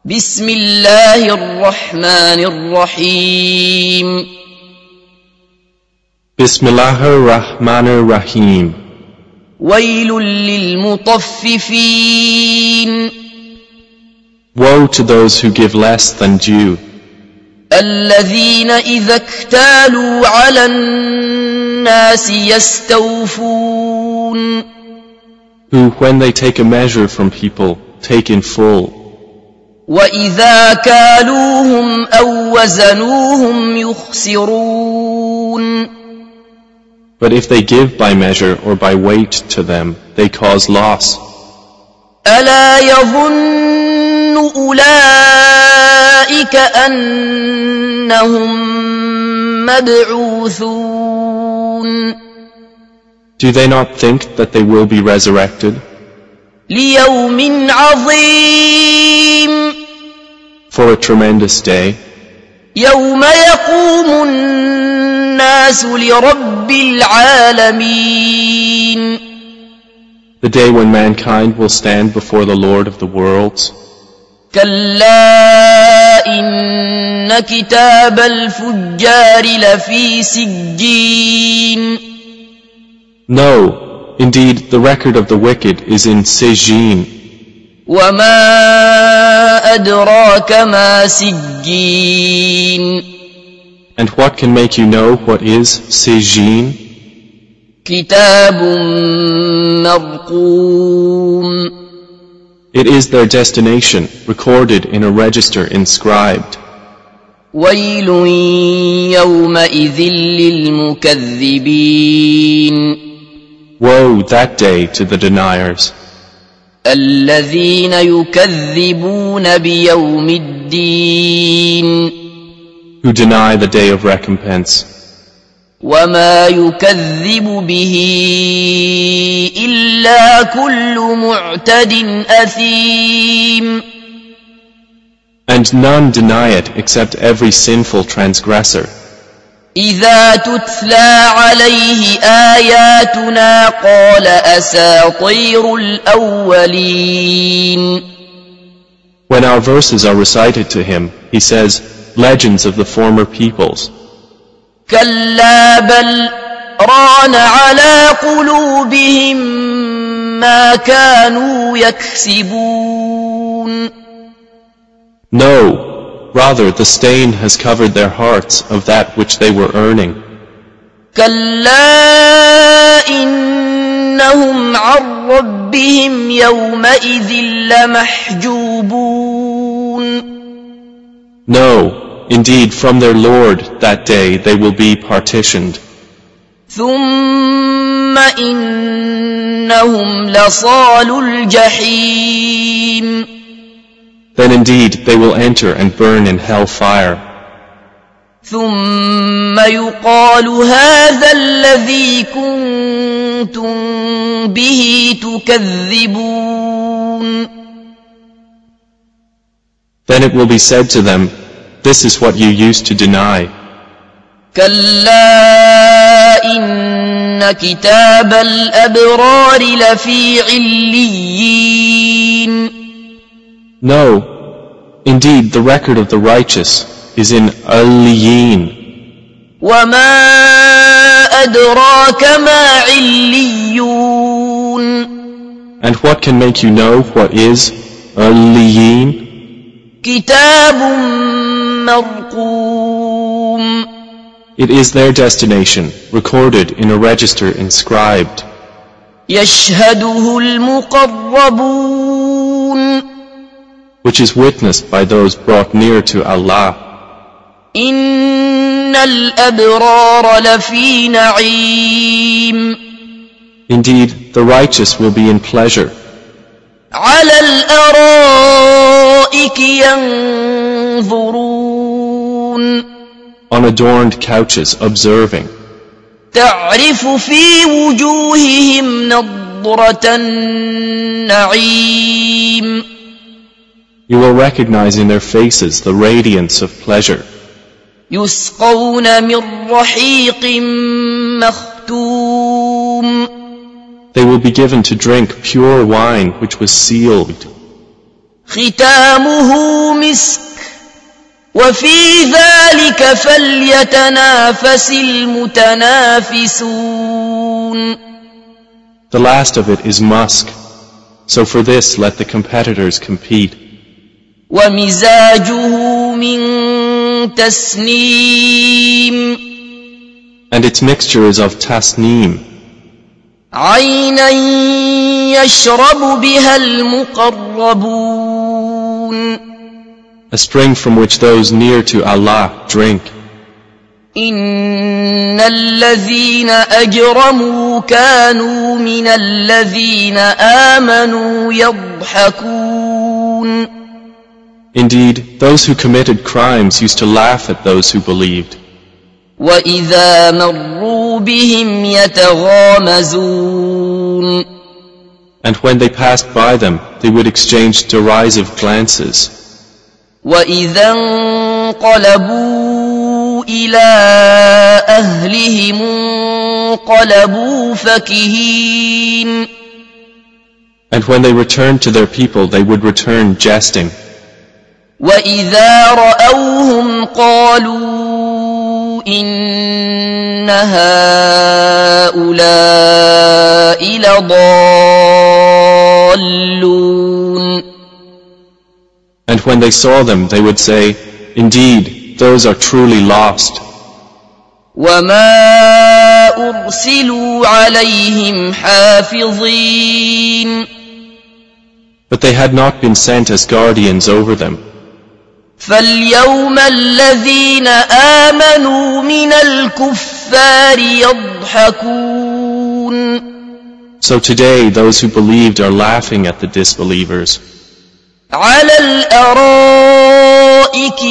بسم الله الرحمن الرحيم بسم الله الرحمن الرحيم ويل للمطففين Woe to those who give less than due, الذين إذا اكتالوا على الناس يستوفون who when they take a measure from people take in full, وإذا كالوهم أو وزنوهم يخسرون but if they give by measure or by weight to them, they cause loss. ألا يظن أولئك أنهم مبعوثون Do they not think that they will be resurrected ليوم عظيم for a tremendous day, يوم يقوم الناس لرب العالمين the day when mankind will stand before the Lord of the worlds? كلا إن كتاب الفجار لفي سجين No, indeed the record of the wicked is in Sijin. وما أدراك ما سجين And what can make you know what is Sijin? كتاب مرقوم It is their destination, recorded in a register inscribed. ويل يومئذ للمكذبين Woe that day to the deniers, الذين يكذبون بيوم الدين who deny the day of recompense. وما يكذب به إلا كل معتد أثيم And none deny it except every sinful transgressor. إذا تتلى عليه آياتنا قال أساطير الأولين When our verses are recited to him, he says, legends of the former peoples. كلا بل ران على قلوبهم ما كانوا يكسبون No, rather the stain has covered their hearts of that which they were earning. كلا إنهم عن ربهم يومئذ لمحجوبون No, indeed from their Lord that day they will be partitioned. ثم إنهم لصالو الجحيم Then indeed they will enter and burn in hell fire. ثم يقال هذا الذي كنتم به تكذبون Then it will be said to them, this is what you used to deny. كلا إن كتاب الأبرار لفي عليين No, indeed the record of the righteous is in Aliyin. وما أدراك ما عليون And what can make you know what is Aliyin? كتاب مرقوم It is their destination, recorded in a register inscribed, يشهده المقربون which is witnessed by those brought near to Allah. إن الأبرار لفي نعيم Indeed, the righteous will be in pleasure, على الأرائك ينظرون on adorned couches observing. تعرف في وجوههم نضرة النعيم You will recognize in their faces the radiance of pleasure. يسقون من رحيق مختوم They will be given to drink pure wine which was sealed, ختامه مسك وفي ذلك فليتنافس المتنافسون. The last of it is musk, so for this let the competitors compete. ومزاجه من تسنيم And its mixture is of tasneem, عينا يشرب بها المقربون. a spring from which those near to Allah drink. إن الذين أجرموا كانوا من الذين آمنوا يضحكون. Indeed, those who committed crimes used to laugh at those who believed. وإذا مروا بهم يتغامزون. And when they passed by them, they would exchange derisive glances. وإذا انقلبوا إلى أهلهم انقلبوا فكهين. And when they returned to their people, they would return jesting. وإذا رأوهم قالوا إن هؤلاء لضالون. And when they saw them, they would say, Indeed, those are truly lost. وما أرسلوا عليهم حافظين. But they had not been sent as guardians over them. فاليوم الذين آمنوا من الكفار يضحكون. So today those who believed are laughing at the disbelievers. على الأرائك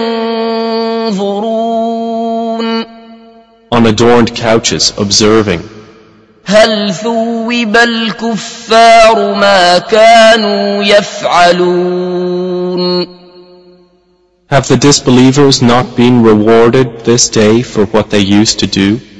ينظرون. On adorned couches observing. هل ثوب الكفار ما كانوا يفعلون. Have the disbelievers not been rewarded this day for what they used to do?